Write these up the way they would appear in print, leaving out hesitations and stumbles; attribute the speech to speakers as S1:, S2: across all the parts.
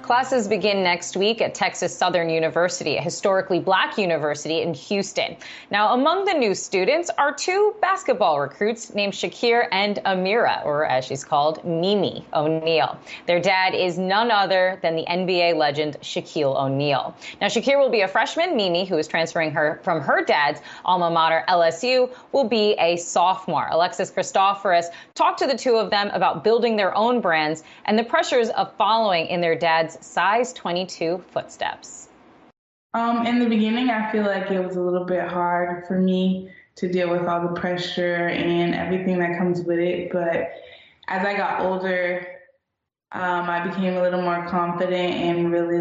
S1: Classes begin next week at Texas Southern University, a historically black university in Houston. Now, among the new students are two basketball recruits named Shakir and Amira, or as she's called, Mimi O'Neal. Their dad is none other than the NBA legend Shaquille O'Neal. Now, Shakir will be a freshman. Mimi, who is transferring from her dad's alma mater, LSU, will be a sophomore. Alexis Christoforous talked to the two of them about building their own brands and the pressures of following in their dad's size 22 footsteps.
S2: In the beginning, I feel like it was a little bit hard for me to deal with all the pressure and everything that comes with it. But as I got older, I became a little more confident and really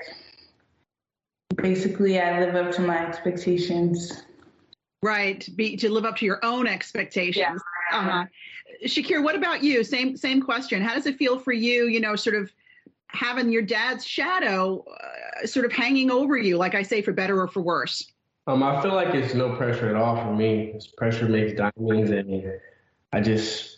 S2: basically I live up to my expectations.
S3: Right, to live up to your own expectations.
S2: Yeah.
S3: Shakir, what about you? Same question. How does it feel for you, sort of having your dad's shadow sort of hanging over you, like I say, for better or for worse?
S4: I feel like it's no pressure at all for me. It's pressure makes diamonds, and I just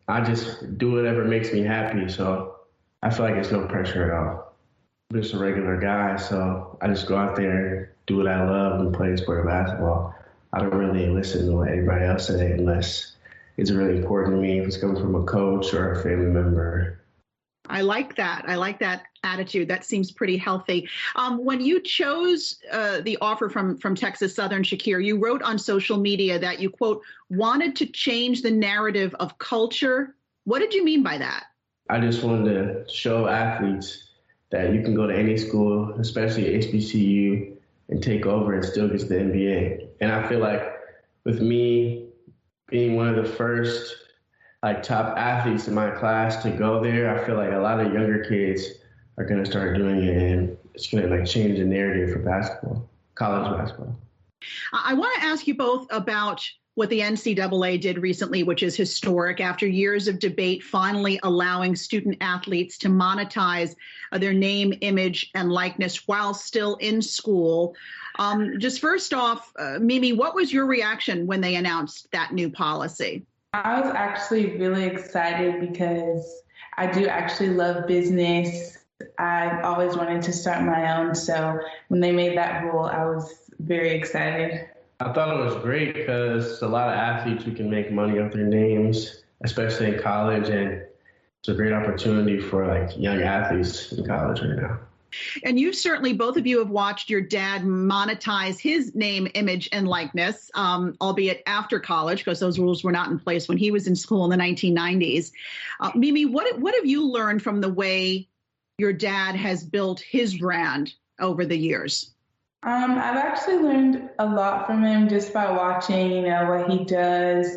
S4: do whatever makes me happy. So I feel like it's no pressure at all. I'm just a regular guy, so I just go out there, do what I love, and play the sport of basketball. I don't really listen to what anybody else say unless it's really important to me, if it's coming from a coach or a family member.
S3: I like that. I like that attitude. That seems pretty healthy. When you chose the offer from Texas Southern, Shakir, you wrote on social media that you, quote, wanted to change the narrative of culture. What did you mean by that?
S4: I just wanted to show athletes that you can go to any school, especially HBCU, and take over and still get to the NBA. And I feel like with me being one of the first top athletes in my class to go there, I feel like a lot of younger kids are going to start doing it, and it's going to change the narrative for basketball, college basketball.
S3: I want to ask you both about what the NCAA did recently, which is historic, after years of debate, finally allowing student athletes to monetize their name, image, and likeness while still in school. Just first off, Mimi, what was your reaction when they announced that new policy?
S2: I was actually really excited because I do actually love business. I've always wanted to start my own. So when they made that rule, I was very excited.
S4: I thought it was great because a lot of athletes who can make money off their names, especially in college. And it's a great opportunity for young athletes in college right now.
S3: And you certainly, both of you, have watched your dad monetize his name, image, and likeness, albeit after college, because those rules were not in place when he was in school in the 1990s. Mimi, what have you learned from the way your dad has built his brand over the years?
S2: I've actually learned a lot from him just by watching, what he does,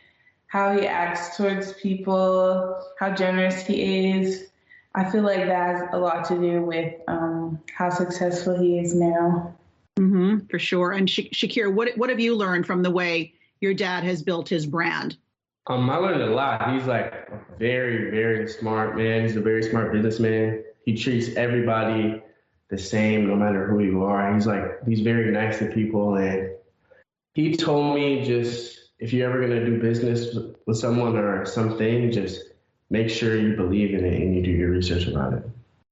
S2: how he acts towards people, how generous he is. I feel like that has a lot to do with how successful he is now.
S3: Mm-hmm, for sure. And Shakir, what have you learned from the way your dad has built his brand?
S4: I learned a lot. He's very, very smart man. He's a very smart businessman. He treats everybody the same, no matter who you are. He's very nice to people. And he told me, just if you're ever going to do business with someone or something, just make sure you believe in it and you do your research about it.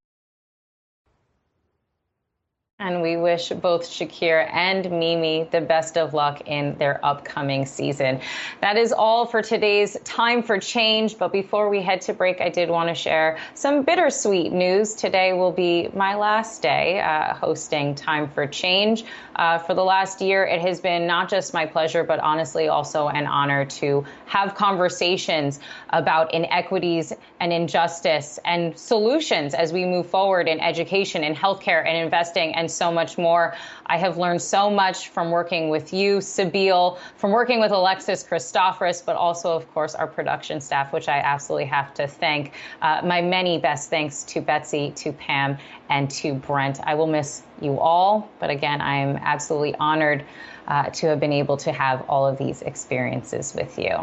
S1: And we wish both Shakir and Mimi the best of luck in their upcoming season. That is all for today's Time for Change. But before we head to break, I did want to share some bittersweet news. Today will be my last day hosting Time for Change. For the last year, it has been not just my pleasure, but honestly also an honor to have conversations about inequities and injustice and solutions as we move forward in education and healthcare and investing and so much more. I have learned so much from working with you, Sabeel, from working with Alexis Christoforous, but also, of course, our production staff, which I absolutely have to thank. My many best thanks to Betsy, to Pam, and to Brent. I will miss you all, but again, I am absolutely honored to have been able to have all of these experiences with you.